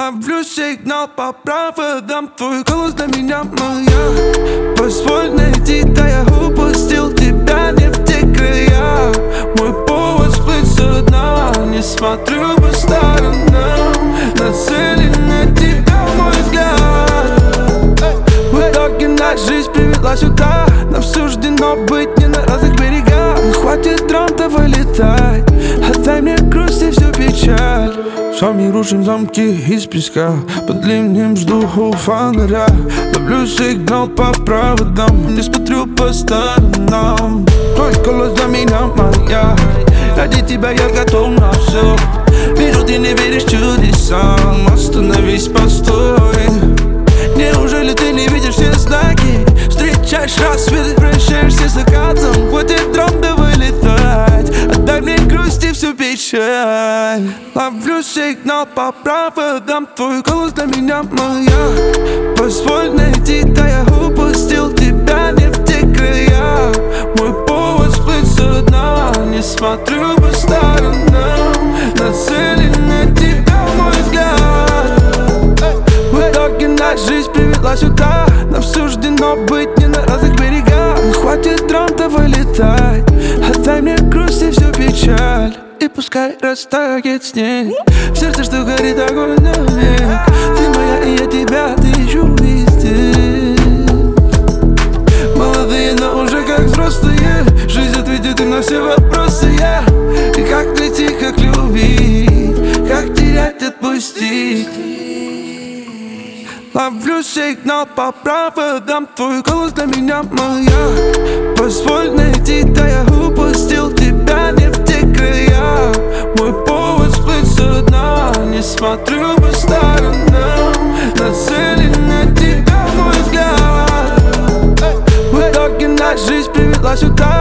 Ловлю сигнал по проводам, твой голос для меня моя. Позволь найти, да я упустил тебя не в те края. Мой повод сплыть со дна, не смотрю по сторонам. Нацелен на тебя мой взгляд. В итоге наша жизнь привела сюда. Нам суждено быть не на разных берегах. Хватит драм, давай летай. Отдай мне грусть и всю печаль. Сами рушим замки из песка. Под ливнем жду у фонаря. Ловлю сигнал по проводам, не смотрю по сторонам. Твой голос для меня моя. Ради тебя я готов на все. Вижу, ты не веришь чудесам. Остановись, постой. Неужели ты не видишь все знаки? Встречаешь рассветы, прощаешься с закатом. Хватит драм, давай летать. Отдай мне грусть и всю печаль. Ловлю сигнал по проводам, твой голос для меня моя. Позволь найти, да я упустил тебя не в те края. Мой повод сплыть со дна, не смотрю по сторонам. Нацелен на тебя мой взгляд. В итоге наша жизнь привела сюда. Нам суждено быть не на разных берегах. Хватит драм, давай летай. Отдай мне грусть и всю печаль. И пускай растает снег. В сердце, что горит огонь навек. Ты моя, и я тебя тыщу везде. Молодые, но уже как взрослые. Жизнь ответит им на все вопросы. И как найти, как любить, как терять, отпустить. Ловлю сигнал по проводам, твой голос для меня моя. Позволь найти, да я упустил тебя не в те края. Мой повод сплыть со дна, не смотрю по сторонам. Нацелен на тебя мой взгляд. В итоге наша жизнь привела сюда.